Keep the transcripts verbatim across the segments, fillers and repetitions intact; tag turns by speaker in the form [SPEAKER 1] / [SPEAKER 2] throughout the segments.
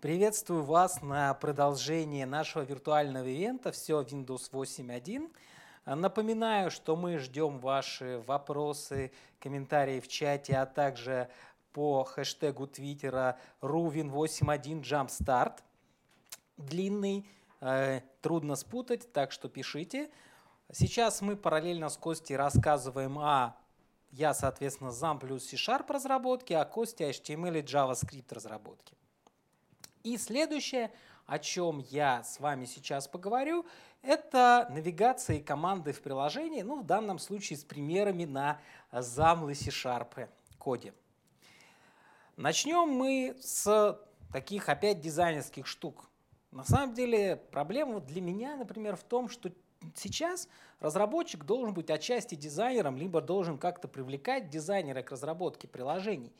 [SPEAKER 1] Приветствую вас на продолжении нашего виртуального ивента «Все Windows восемь точка один». Напоминаю, что мы ждем ваши вопросы, комментарии в чате, а также по хэштегу твиттера рувин восемь один jumpstart. Длинный, э, трудно спутать, так что пишите. Сейчас мы параллельно с Костей рассказываем о, я, соответственно, зам плюс C-Sharp разработки, а Костя эйч ти эм эль и JavaScript разработки. И следующее, о чем я с вами сейчас поговорю, это навигация и команды в приложении, ну, в данном случае с примерами на замлы C-Sharp коде. Начнем мы с таких опять дизайнерских штук. На самом деле проблема для меня, например, в том, что сейчас разработчик должен быть отчасти дизайнером, либо должен как-то привлекать дизайнера к разработке приложений.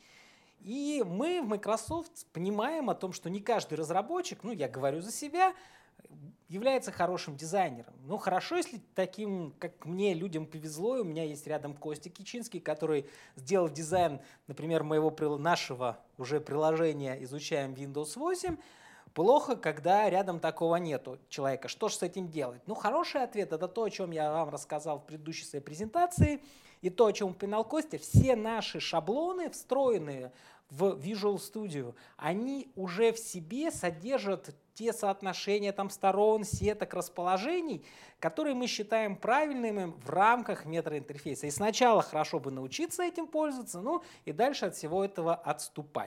[SPEAKER 1] И мы в Microsoft понимаем о том, что не каждый разработчик, ну я говорю за себя, является хорошим дизайнером. Ну хорошо, если таким, как мне, людям повезло, и у меня есть рядом Костя Кичинский, который сделал дизайн, например, моего, нашего уже приложения «Изучаем Windows восемь». Плохо, когда рядом такого нету человека. Что же с этим делать? Ну, хороший ответ – это то, о чем я вам рассказал в предыдущей своей презентации, и то, о чем упоминал Костя. Все наши шаблоны, встроенные в Visual Studio, они уже в себе содержат те соотношения там, сторон, сеток, расположений, которые мы считаем правильными в рамках метаинтерфейса. И сначала хорошо бы научиться этим пользоваться, ну и дальше от всего этого отступать.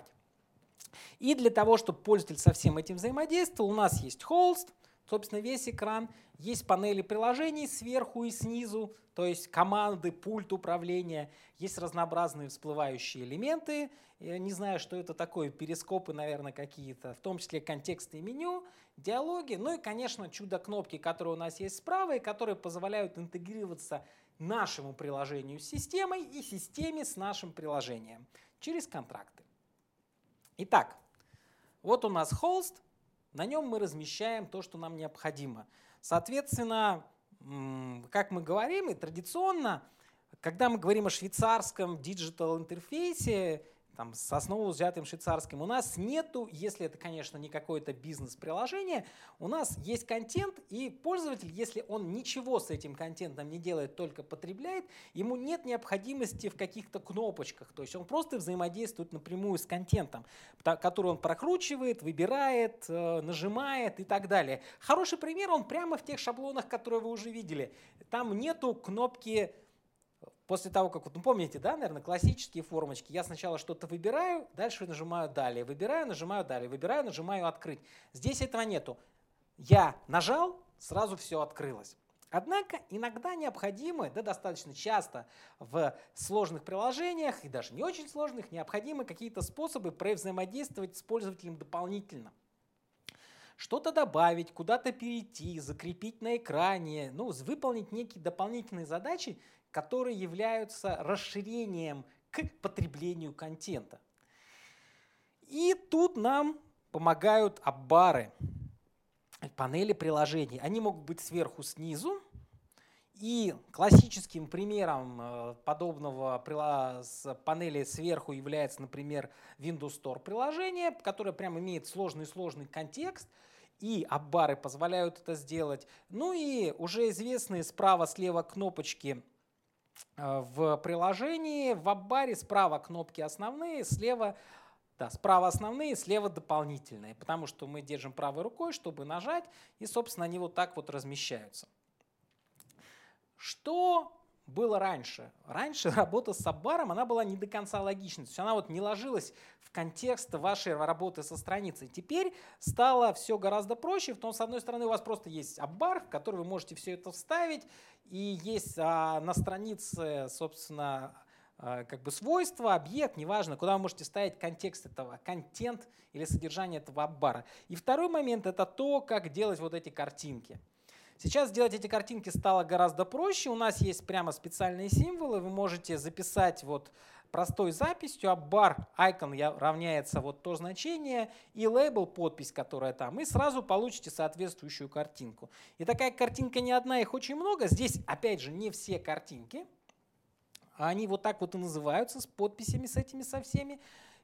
[SPEAKER 1] И для того, чтобы пользователь со всем этим взаимодействовал, у нас есть холст, собственно, весь экран, есть панели приложений сверху и снизу, то есть команды, пульт управления, есть разнообразные всплывающие элементы. Я не знаю, что это такое, перископы, наверное, какие-то, в том числе контексты и меню, диалоги, ну и, конечно, чудо-кнопки, которые у нас есть справа и которые позволяют интегрироваться нашему приложению с системой и системе с нашим приложением через контракты. Итак, вот у нас холст, на нем мы размещаем то, что нам необходимо. Соответственно, как мы говорим, и традиционно, когда мы говорим о швейцарском диджитал интерфейсе, там, с основу взятым швейцарским, у нас нету, если это, конечно, не какое-то бизнес-приложение, у нас есть контент, и пользователь, если он ничего с этим контентом не делает, только потребляет, ему нет необходимости в каких-то кнопочках, то есть он просто взаимодействует напрямую с контентом, который он прокручивает, выбирает, нажимает и так далее. Хороший пример, он прямо в тех шаблонах, которые вы уже видели. Там нету кнопки. После того, как, ну помните, да, наверное, классические формочки, я сначала что-то выбираю, дальше нажимаю «Далее», выбираю, нажимаю «Далее», выбираю, нажимаю «Открыть». Здесь этого нету. Я нажал, сразу все открылось. Однако иногда необходимы, да достаточно часто в сложных приложениях, и даже не очень сложных, необходимы какие-то способы взаимодействовать с пользователем дополнительно. Что-то добавить, куда-то перейти, закрепить на экране, ну, выполнить некие дополнительные задачи, которые являются расширением к потреблению контента. И тут нам помогают апбары, панели приложений. Они могут быть сверху, снизу. И классическим примером подобного с панели сверху является, например, Windows Store приложение, которое прямо имеет сложный-сложный контекст, и апбары позволяют это сделать. Ну и уже известные справа-слева кнопочки в приложении, в апбаре справа кнопки основные, слева, да, справа основные, слева дополнительные, потому что мы держим правой рукой, чтобы нажать, и, собственно, они вот так вот размещаются. Что было раньше? Раньше работа с апбаром, она была не до конца логичной, то есть она вот не ложилась в контекст вашей работы со страницей. Теперь стало все гораздо проще, в том, с одной стороны, у вас просто есть апбар, в который вы можете все это вставить, и есть а, на странице, собственно, а, как бы свойства, объект, неважно, куда вы можете ставить контекст этого, контент или содержание этого апбара. И второй момент – это то, как делать вот эти картинки. Сейчас делать эти картинки стало гораздо проще. У нас есть прямо специальные символы. Вы можете записать вот простой записью. Апбар, icon равняется вот то значение и лейбл, подпись, которая там. И сразу получите соответствующую картинку. И такая картинка не одна, их очень много. Здесь, опять же, не все картинки. Они вот так вот и называются, с подписями, с этими со всеми.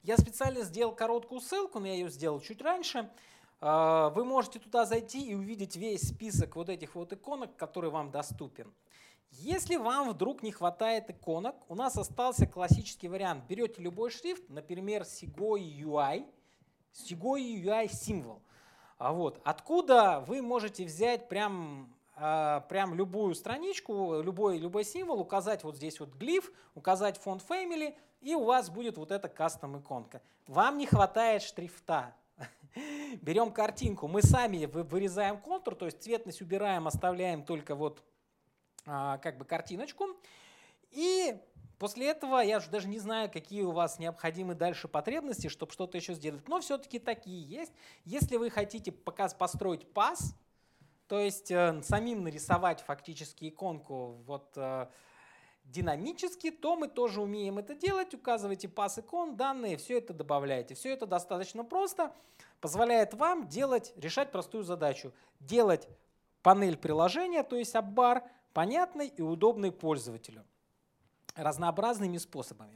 [SPEAKER 1] Я специально сделал короткую ссылку, но я ее сделал чуть раньше. Вы можете туда зайти и увидеть весь список вот этих вот иконок, который вам доступен. Если вам вдруг не хватает иконок, у нас остался классический вариант. Берете любой шрифт, например, Segoe ю ай, Segoe ю ай символ. Вот. Откуда вы можете взять прям, прям любую страничку, любой, любой символ, указать вот здесь вот глиф, указать фонд Family, и у вас будет вот эта кастом-иконка. Вам не хватает шрифта. Берем картинку, мы сами вырезаем контур, то есть цветность убираем, оставляем только вот а, как бы картиночку. И после этого я же даже не знаю, какие у вас необходимы дальше потребности, чтобы что-то еще сделать. Но все-таки такие есть. Если вы хотите показ, построить пас, то есть э, самим нарисовать фактически иконку вот, э, динамически, то мы тоже умеем это делать. Указываете пас икон, данные, все это добавляете. Все это достаточно просто. Позволяет вам делать, решать простую задачу. Делать панель приложения, то есть апбар, понятной и удобной пользователю. Разнообразными способами.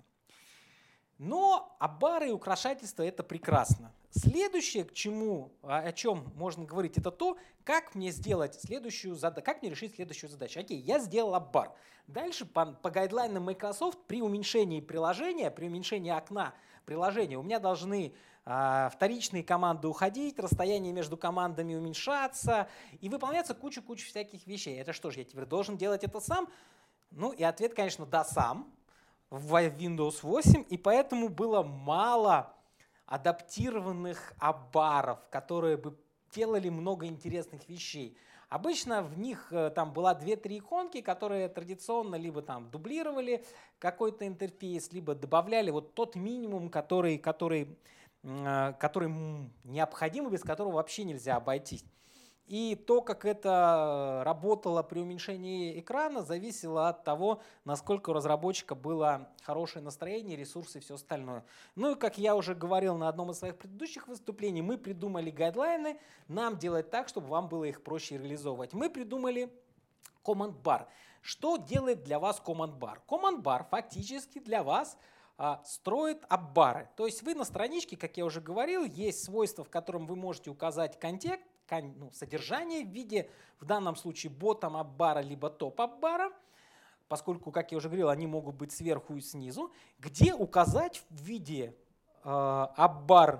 [SPEAKER 1] Но апбары и украшательства — это прекрасно. Следующее, к чему, о чем можно говорить, это то, как мне сделать следующую задачу, как мне решить следующую задачу. Окей, я сделал апбар. Дальше по, по гайдлайнам Microsoft при уменьшении приложения, при уменьшении окна приложения у меня должны а, вторичные команды уходить, расстояние между командами уменьшаться и выполняться куча-куча всяких вещей. Это что же, я теперь должен делать это сам? Ну и ответ, конечно, да, сам в Windows восемь, и поэтому было мало адаптированных апбаров, которые бы делали много интересных вещей. Обычно в них там была две-три иконки, которые традиционно либо там дублировали какой-то интерфейс, либо добавляли вот тот минимум, который, который, который необходим, без которого вообще нельзя обойтись. И то, как это работало при уменьшении экрана, зависело от того, насколько у разработчика было хорошее настроение, ресурсы и все остальное. Ну и, как я уже говорил на одном из своих предыдущих выступлений, мы придумали гайдлайны, нам делать так, чтобы вам было их проще реализовывать. Мы придумали Command Bar. Что делает для вас Command Bar? Command Bar фактически для вас а, строит апбары. То есть вы на страничке, как я уже говорил, есть свойства, в котором вы можете указать контекст, ну, содержание в виде, в данном случае, bottom апбара либо топ апбара, поскольку, как я уже говорил, они могут быть сверху и снизу, где указать в виде э, апбар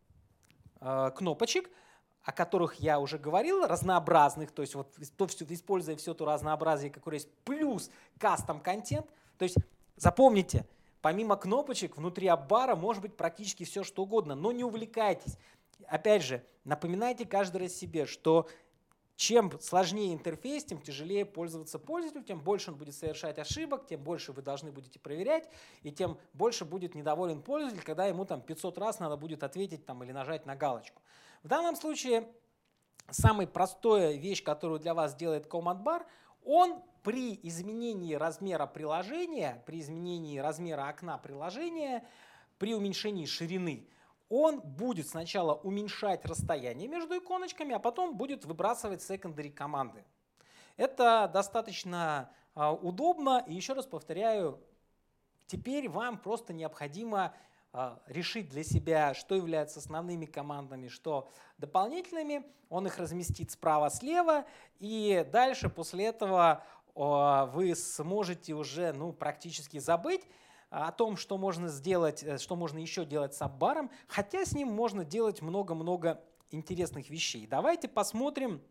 [SPEAKER 1] э, кнопочек, о которых я уже говорил, разнообразных, то есть вот, то, все, используя все то разнообразие, которое есть, плюс кастом-контент. То есть запомните, помимо кнопочек внутри апбара может быть практически все, что угодно, но не увлекайтесь. Опять же, напоминайте каждый раз себе, что чем сложнее интерфейс, тем тяжелее пользоваться пользователю, тем больше он будет совершать ошибок, тем больше вы должны будете проверять, и тем больше будет недоволен пользователь, когда ему там пятьсот раз надо будет ответить там, или нажать на галочку. В данном случае самая простая вещь, которую для вас делает Command Bar, он при изменении размера приложения, при изменении размера окна приложения, при уменьшении ширины, он будет сначала уменьшать расстояние между иконочками, а потом будет выбрасывать secondary команды. Это достаточно а, удобно. И еще раз повторяю, теперь вам просто необходимо а, решить для себя, что является основными командами, что дополнительными. Он их разместит справа-слева. И дальше после этого а, вы сможете уже ну, практически забыть о том, что можно сделать, что можно еще делать с апбаром, хотя с ним можно делать много-много интересных вещей. Давайте посмотрим,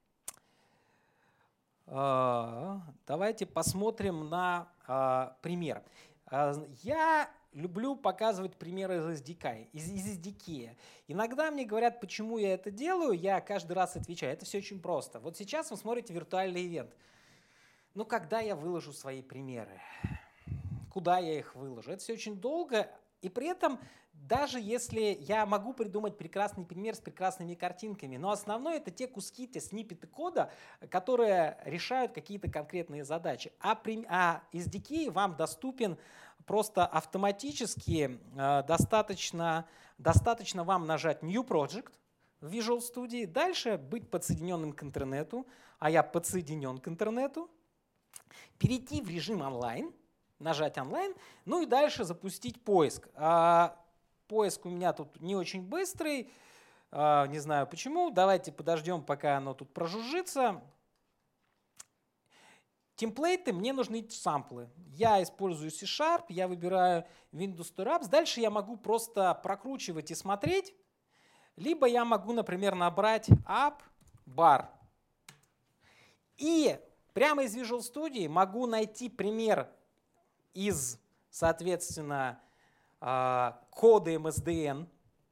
[SPEAKER 1] давайте посмотрим на пример. Я люблю показывать примеры из эс ди кей. Из, из эс ди кей. Иногда мне говорят, почему я это делаю, я каждый раз отвечаю. Это все очень просто. Вот сейчас вы смотрите виртуальный ивент. Ну, когда я выложу свои примеры? Куда я их выложу? Это все очень долго, и при этом, даже если я могу придумать прекрасный пример с прекрасными картинками, но основное это те куски, те сниппеты кода, которые решают какие-то конкретные задачи. А, а эс ди кей вам доступен просто автоматически, достаточно, достаточно вам нажать New Project в Visual Studio, дальше быть подсоединенным к интернету, а я подсоединен к интернету, перейти в режим онлайн, нажать онлайн, ну и дальше запустить поиск. Поиск у меня тут не очень быстрый, не знаю почему. Давайте подождем, пока оно тут прожужжится. Темплейты, мне нужны самплы. Я использую C-Sharp, я выбираю Windows to Apps. Дальше я могу просто прокручивать и смотреть. Либо я могу, например, набрать app bar. И прямо из Visual Studio могу найти пример из, соответственно, кода эм эс ди эн.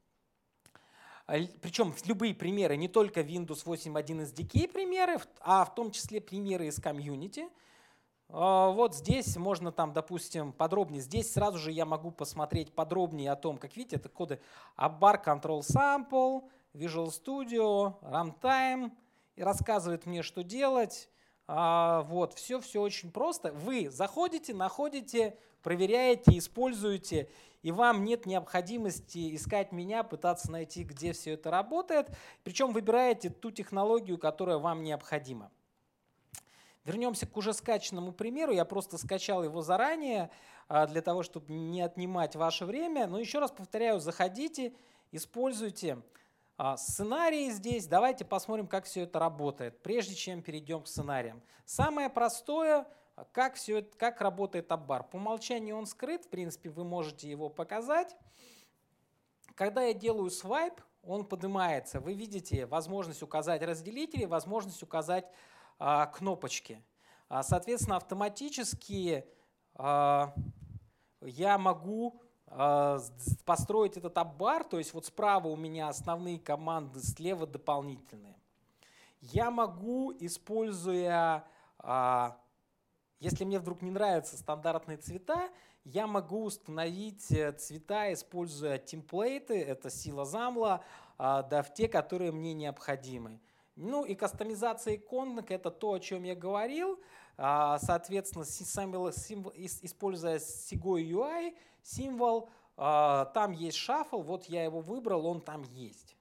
[SPEAKER 1] Причем любые примеры, не только Windows восемь точка один эс ди кей примеры, а в том числе примеры из комьюнити. Вот здесь можно там, допустим, подробнее. Здесь сразу же я могу посмотреть подробнее о том, как видите, это коды AppBar, Control Sample, Visual Studio, Runtime. И рассказывает мне, что делать. Вот, все, все очень просто. Вы заходите, находите, проверяете, используете, и вам нет необходимости искать меня, пытаться найти, где все это работает. Причем выбираете ту технологию, которая вам необходима. Вернемся к уже скачанному примеру. Я просто скачал его заранее, для того, чтобы не отнимать ваше время. Но еще раз повторяю, заходите, используйте сценарии здесь. Давайте посмотрим, как все это работает, прежде чем перейдем к сценариям. Самое простое, как, все это, как работает AppBar. По умолчанию он скрыт, в принципе, вы можете его показать. Когда я делаю свайп, он поднимается. Вы видите возможность указать разделители, возможность указать а, кнопочки. А, соответственно, автоматически а, я могу а, построить этот AppBar, то есть вот справа у меня основные команды, слева дополнительные. Я могу, используя, а, если мне вдруг не нравятся стандартные цвета, я могу установить цвета, используя темплейты, это сила замла, а, да, в те, которые мне необходимы. Ну и кастомизация иконок — это то, о чем я говорил. А, соответственно, символ, символ, используя Segoe ю ай, символ, а, там есть шаффл, вот я его выбрал, он там есть.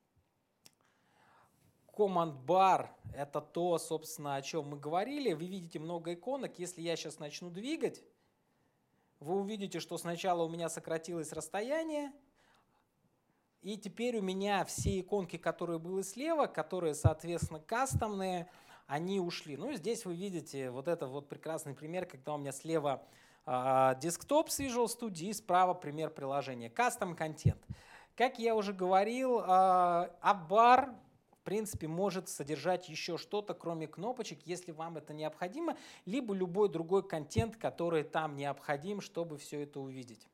[SPEAKER 1] Command Bar — это то, собственно, о чем мы говорили. Вы видите много иконок. Если я сейчас начну двигать, вы увидите, что сначала у меня сократилось расстояние, и теперь у меня все иконки, которые были слева, которые, соответственно, кастомные, они ушли. Ну и здесь вы видите вот это вот прекрасный пример, когда у меня слева э, десктоп с Visual Studio и справа пример приложения. Custom Content. Как я уже говорил, э, AppBar в принципе может содержать еще что-то, кроме кнопочек, если вам это необходимо, либо любой другой контент, который там необходим, чтобы все это увидеть.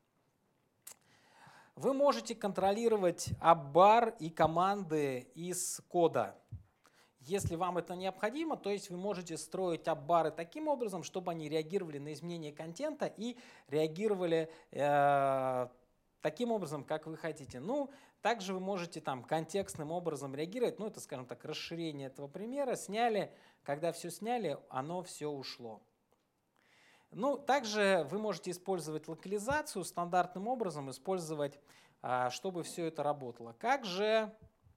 [SPEAKER 1] Вы можете контролировать AppBar и команды из кода. Если вам это необходимо, то есть вы можете строить AppBar таким образом, чтобы они реагировали на изменения контента и реагировали э, таким образом, как вы хотите. Ну, также вы можете там контекстным образом реагировать. Ну, это, скажем так, расширение этого примера. Сняли, когда все сняли, оно все ушло. Ну, также вы можете использовать локализацию стандартным образом, использовать, чтобы все это работало. Как же,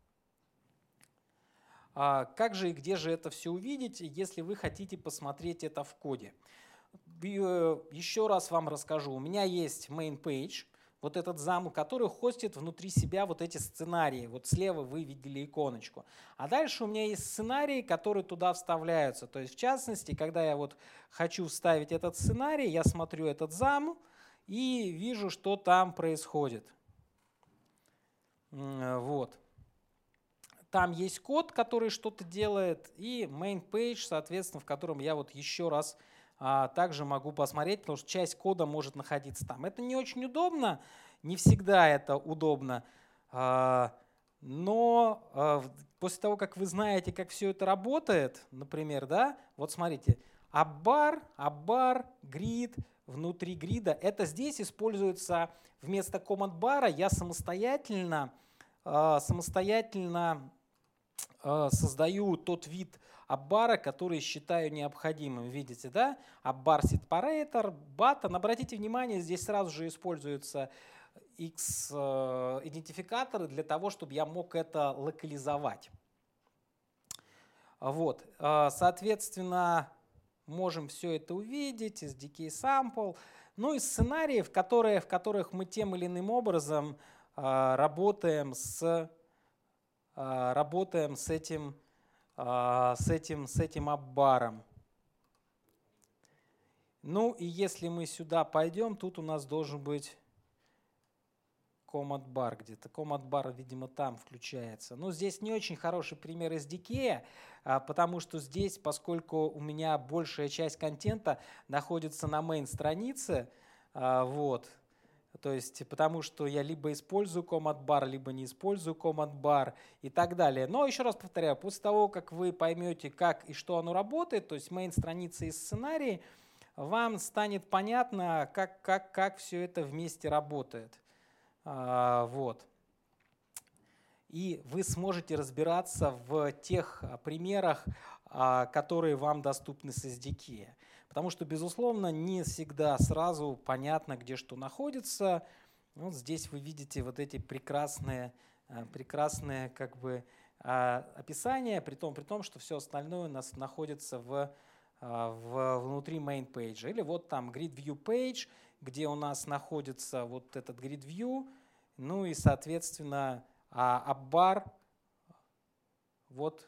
[SPEAKER 1] как же и где же это все увидеть, если вы хотите посмотреть это в коде? Еще раз вам расскажу. У меня есть main page, вот этот замок, который хостит внутри себя вот эти сценарии. Вот слева вы видели иконочку. А дальше у меня есть сценарии, которые туда вставляются. То есть в частности, когда я вот хочу вставить этот сценарий, я смотрю этот зам и вижу, что там происходит. Вот. Там есть код, который что-то делает, и main page, соответственно, в котором я вот еще раз а, также могу посмотреть, потому что часть кода может находиться там. Это не очень удобно, не всегда это удобно, а, но а, после того, как вы знаете, как все это работает, например, да, вот смотрите, AppBar, AppBar, grid, внутри грида, это здесь используется вместо command bar. Я самостоятельно, а, самостоятельно создаю тот вид AppBar, который считаю необходимым. Видите, да? AppBar separator, button. Обратите внимание, здесь сразу же используются X-идентификаторы для того, чтобы я мог это локализовать. Вот. Соответственно, можем все это увидеть, эс ди кей sample. Ну и сценарии, в, которые, в которых мы тем или иным образом а, работаем с, а, работаем с этим, а, с этим, с этим аббаром. Ну и если мы сюда пойдем, тут у нас должен быть command bar где-то. Command bar, видимо, там включается. Но здесь не очень хороший пример эс ди кей, потому что здесь, поскольку у меня большая часть контента находится на main-странице, вот, то есть потому что я либо использую command bar, либо не использую command bar и так далее. Но еще раз повторяю, после того, как вы поймете, как и что оно работает, то есть main-страница и сценарий, вам станет понятно, как, как, как все это вместе работает. А, вот. И вы сможете разбираться в тех примерах, а, которые вам доступны с эс ди кей. Потому что, безусловно, не всегда сразу понятно, где что находится. Вот здесь вы видите вот эти прекрасные, прекрасные как бы, описания, при том, при том, что все остальное у нас находится в В, внутри main page. Или вот там grid view page, где у нас находится вот этот grid view, ну и, соответственно, аббар вот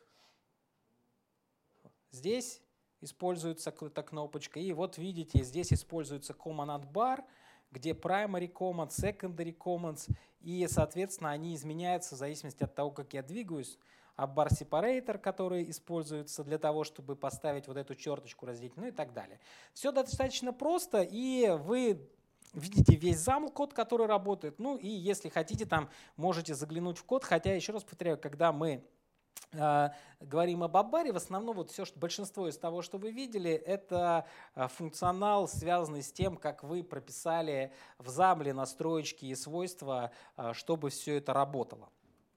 [SPEAKER 1] здесь используется эта кнопочка. И вот видите, здесь используется command bar, где primary command, secondary commands, и, соответственно, они изменяются в зависимости от того, как я двигаюсь. Abbar separator, который используется для того, чтобы поставить вот эту черточку разделительную и так далее. Все достаточно просто, и вы видите весь замл код, который работает. Ну и если хотите, там можете заглянуть в код, хотя, еще раз повторяю, когда мы э, говорим об аббаре, в основном вот все, что, большинство из того, что вы видели, это функционал, связанный с тем, как вы прописали в замле настроечки и свойства, э, чтобы все это работало.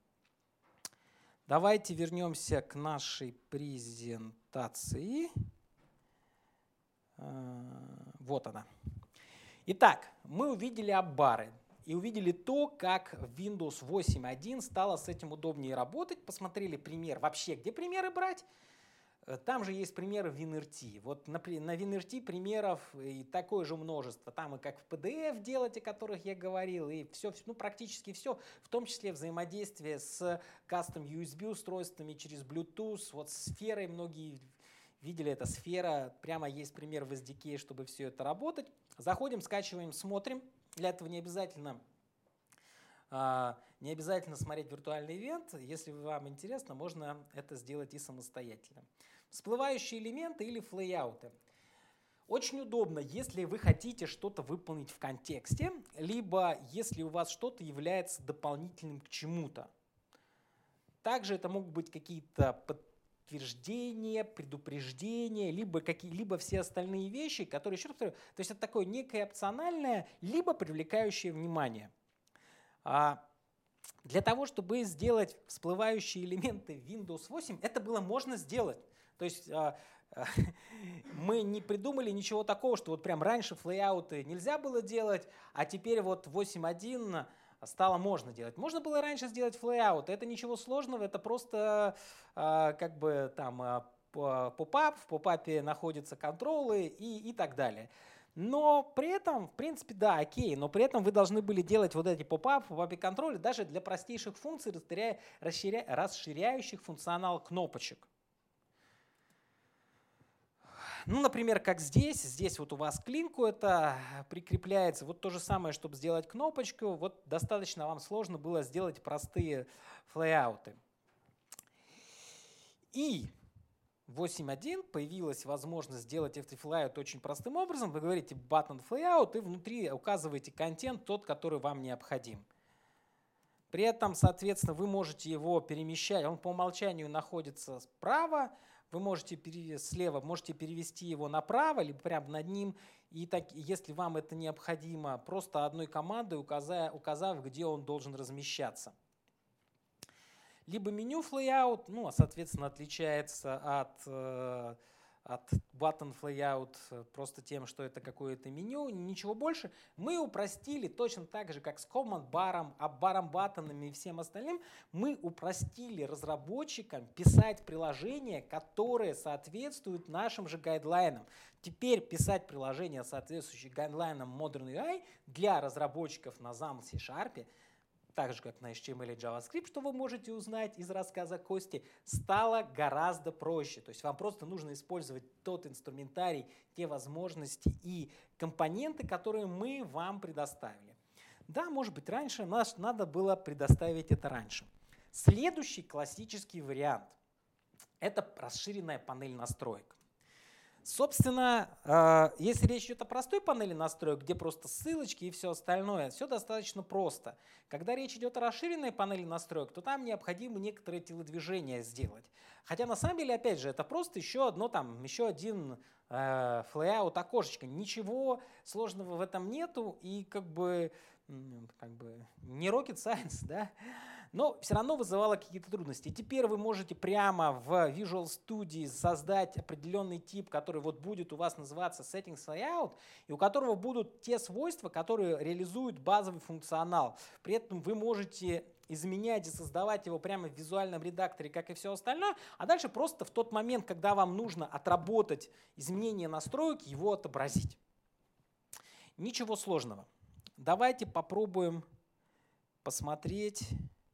[SPEAKER 1] Давайте вернемся к нашей презентации. Вот она. Итак, мы увидели аббары и увидели то, как Windows восемь точка один стало с этим удобнее работать. Посмотрели пример вообще, где примеры брать. Там же есть примеры в WinRT. Вот на, на WinRT примеров и такое же множество. Там и как в пи ди эф делать, о которых я говорил, и все, ну, практически все, в том числе взаимодействие с кастом ю эс би устройствами через Bluetooth, вот сферой, многие видели, это сфера, прямо есть пример в эс ди кей, чтобы все это работать. Заходим, скачиваем, смотрим. Для этого не обязательно Не обязательно смотреть виртуальный ивент. Если вам интересно, можно это сделать и самостоятельно. Всплывающие элементы или флейауты. Очень удобно, если вы хотите что-то выполнить в контексте, либо если у вас что-то является дополнительным к чему-то. Также это могут быть какие-то подтверждения, предупреждения, либо, какие, либо все остальные вещи, которые, еще раз повторю, то есть это такое некое опциональное, либо привлекающее внимание. Для того, чтобы сделать всплывающие элементы Windows восемь, это было можно сделать. То есть мы не придумали ничего такого, что вот прям раньше флейауты нельзя было делать, а теперь вот восемь точка один стало можно делать. Можно было раньше сделать флейаут, это ничего сложного, это просто как бы там поп-ап, в поп-апе находятся контролы и, и так далее. Но при этом, в принципе, да, окей, но при этом вы должны были делать вот эти поп-ап, поп-ап контроли даже для простейших функций, расширя... расширяющих функционал кнопочек. Ну, например, как здесь. Здесь вот у вас к линку это прикрепляется. Вот то же самое, чтобы сделать кнопочку. Вот достаточно вам сложно было сделать простые флейауты. И в восемь точка один появилась возможность сделать этот флейаут очень простым образом. Вы говорите button флейаут и внутри указываете контент, тот, который вам необходим. При этом, соответственно, вы можете его перемещать. Он по умолчанию находится справа. Вы можете слева можете перевести его направо, либо прямо над ним. И так, если вам это необходимо, просто одной командой указав, указав, где он должен размещаться. Либо меню флейаут, ну, соответственно, отличается от, от button layout просто тем, что это какое-то меню, ничего больше. Мы упростили точно так же, как с command баром, баром баттонами и всем остальным, мы упростили разработчикам писать приложения, которые соответствуют нашим же гайдлайнам. Теперь писать приложения, соответствующие гайдлайнам Modern ю ай для разработчиков на замл C-Sharp, так же, как на эйч ти эм эл и JavaScript, что вы можете узнать из рассказа Кости, стало гораздо проще. То есть вам просто нужно использовать тот инструментарий, те возможности и компоненты, которые мы вам предоставили. Да, может быть, раньше нас надо было предоставить это раньше. Следующий классический вариант – это расширенная панель настроек. Собственно, если речь идет о простой панели настроек, где просто ссылочки и все остальное, все достаточно просто. Когда речь идет о расширенной панели настроек, то там необходимо некоторые телодвижения сделать. Хотя на самом деле, опять же, это просто еще одно, там, еще один э, флейаут окошечко. Ничего сложного в этом нету и как бы, как бы не rocket science, да? Но все равно вызывало какие-то трудности. И теперь вы можете прямо в Visual Studio создать определенный тип, который вот будет у вас называться Settings Layout, и у которого будут те свойства, которые реализуют базовый функционал. При этом вы можете изменять и создавать его прямо в визуальном редакторе, как и все остальное, а дальше просто в тот момент, когда вам нужно отработать изменение настроек, его отобразить. Ничего сложного. Давайте попробуем посмотреть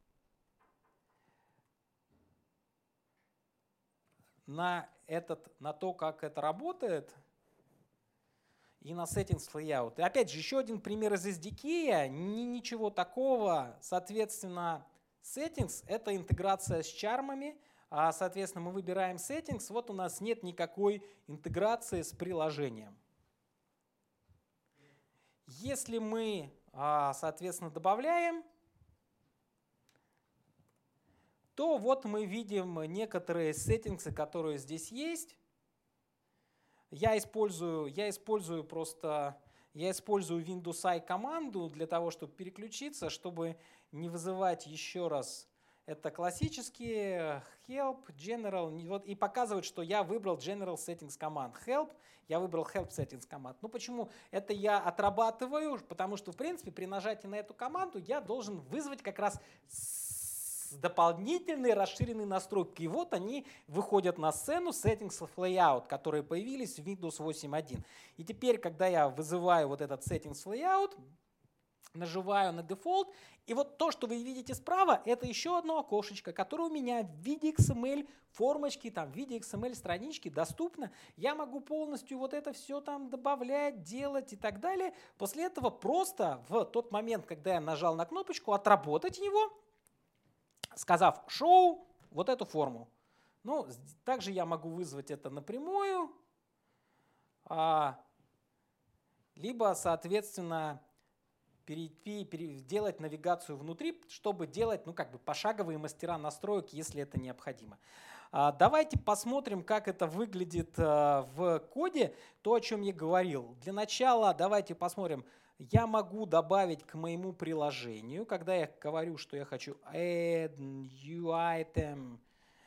[SPEAKER 1] на, этот, на то, как это работает, и на Settings Layout. И опять же, еще один пример из эс ди кей, ни, ничего такого. Соответственно, Settings — это интеграция с чармами, а, соответственно, мы выбираем Settings, вот у нас нет никакой интеграции с приложением. Если мы, соответственно, добавляем, то вот мы видим некоторые сеттингсы, которые здесь есть. Я использую, я использую просто я использую Windows I команду для того, чтобы переключиться, чтобы не вызывать еще раз. Это классические help, general, вот, и показывает, что я выбрал general settings команд. Help, я выбрал help settings команд. Ну почему? Это я отрабатываю, потому что, в принципе, при нажатии на эту команду я должен вызвать как раз дополнительные расширенные настройки. И вот они выходят на сцену Settings of Layout, которые появились в Windows восемь точка один. И теперь, когда я вызываю вот этот Settings Layout, нажимаю на Default, и вот то, что вы видите справа, это еще одно окошечко, которое у меня в виде икс эм эль формочки, там, в виде икс эм эль странички доступно. Я могу полностью вот это все там добавлять, делать и так далее. После этого просто в тот момент, когда я нажал на кнопочку, отработать его, сказав «Show» вот эту форму. Ну, также я могу вызвать это напрямую, а, либо, соответственно, перейти, пере, делать навигацию внутри, чтобы делать, ну, как бы пошаговые мастера настроек, если это необходимо. А, давайте посмотрим, как это выглядит а, в коде, то, о чем я говорил. Для начала давайте посмотрим. Я могу добавить к моему приложению, когда я говорю, что я хочу add new item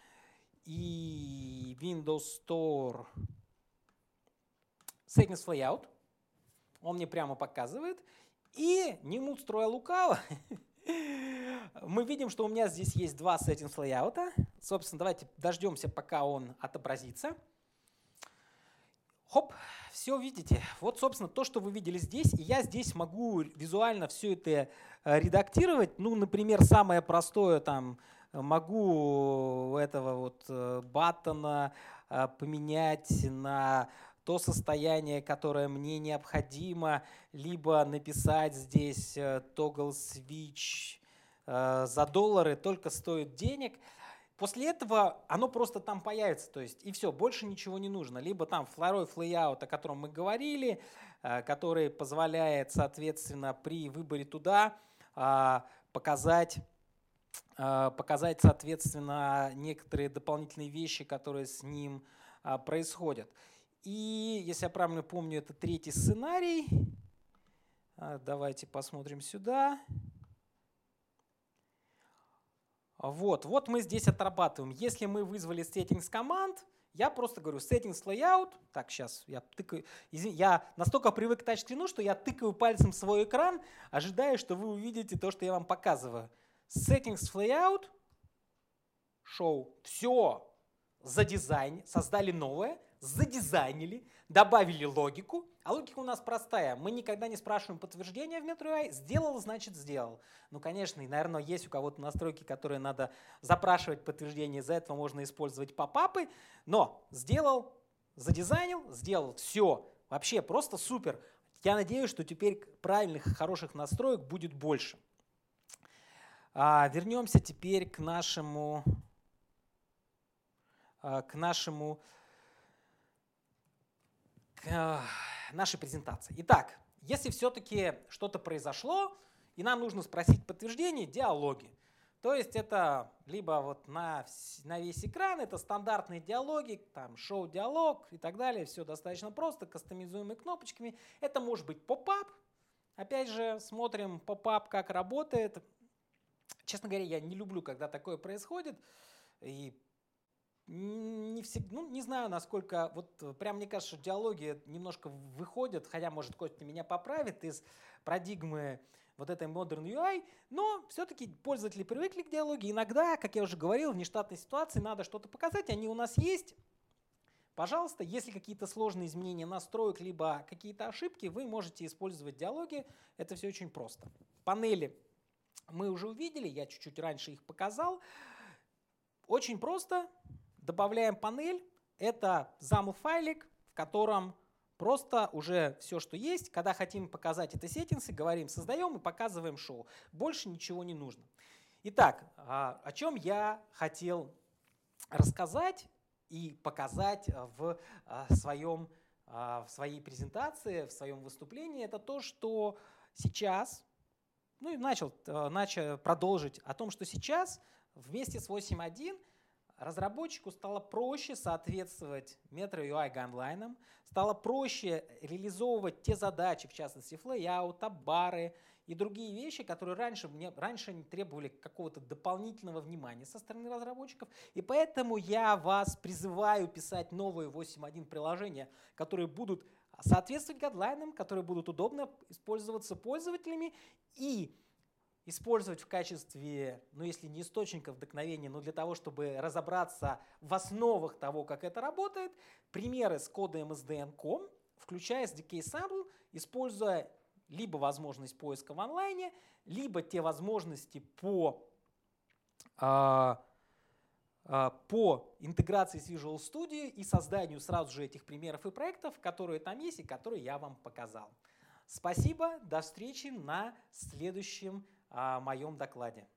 [SPEAKER 1] и Windows Store Settings Layout. Он мне прямо показывает. И не мут строя лукаво. Мы видим, что у меня здесь есть два Settings Layout. Собственно, давайте дождемся, пока он отобразится. Хоп, все видите. Вот, собственно, то, что вы видели здесь. И я здесь могу визуально все это редактировать. Ну, например, самое простое, там, могу этого вот баттона поменять на то состояние, которое мне необходимо, либо написать здесь toggle switch за доллары, только стоит денег. После этого оно просто там появится, то есть и все, больше ничего не нужно. Либо там второй флейаут, о котором мы говорили, который позволяет, соответственно, при выборе туда показать, показать, соответственно, некоторые дополнительные вещи, которые с ним происходят. И, если я правильно помню, это третий сценарий. Давайте посмотрим сюда. Вот, вот мы здесь отрабатываем. Если мы вызвали settings команд, Я просто говорю settings layout. Так, сейчас я тыкаю. Извини, я настолько привык к тачскрину, что я тыкаю пальцем в свой экран, ожидая, что вы увидите то, что я вам показываю. Settings layout. Show. Все. Задизайн, создали новое, задизайнили, добавили логику. А логика у нас простая. Мы никогда не спрашиваем подтверждения в Metro.ю ай. Сделал, значит сделал. Ну, конечно, и, наверное, есть у кого-то настройки, которые надо запрашивать подтверждение. Из-за этого можно использовать попапы. Но сделал, задизайнил, сделал. Все. Вообще просто супер. Я надеюсь, что теперь правильных, хороших настроек будет больше. А, вернемся теперь к нашему... к нашему, к нашей презентации. Итак, если все-таки что-то произошло, и нам нужно спросить подтверждение, диалоги. То есть это либо вот на, на весь экран, это стандартные диалоги, там шоу-диалог и так далее, все достаточно просто, кастомизуемые кнопочками. Это может быть поп-ап. Опять же, смотрим поп-ап, как работает. Честно говоря, я не люблю, когда такое происходит. И Не, всегда, ну, не знаю, насколько, вот прям мне кажется, что диалоги немножко выходят, хотя, может, Костя меня поправит, из парадигмы вот этой Modern ю ай, но все-таки пользователи привыкли к диалоги. Иногда, как я уже говорил, в нештатной ситуации надо что-то показать, они у нас есть. Пожалуйста, если какие-то сложные изменения настроек, либо какие-то ошибки, вы можете использовать диалоги, это все очень просто. Панели мы уже увидели, я чуть-чуть раньше их показал. Очень просто. Добавляем панель, это замл-файлик, в котором просто уже все, что есть. Когда хотим показать это сеттингсы, говорим создаем и показываем шоу. Больше ничего не нужно. Итак, о чем я хотел рассказать и показать в, своем, в своей презентации, в своем выступлении, это то, что сейчас, ну и начал, начал продолжить о том, что сейчас вместе с восемь точка один разработчику стало проще соответствовать Metro.ю ай гайдлайнам, стало проще реализовывать те задачи, в частности флейаут, таб-бары и другие вещи, которые раньше, мне, раньше не требовали какого-то дополнительного внимания со стороны разработчиков. И поэтому я вас призываю писать новые восемь точка один приложения, которые будут соответствовать гайдлайнам, которые будут удобно использоваться пользователями и использовать в качестве, ну если не источника вдохновения, но для того, чтобы разобраться в основах того, как это работает, примеры с кода эм эс ди эн точка ком, включая эс ди кей Sample, используя либо возможность поиска в онлайне, либо те возможности по, а, а, по интеграции с Visual Studio и созданию сразу же этих примеров и проектов, которые там есть и которые я вам показал. Спасибо, до встречи на следующем о моем докладе.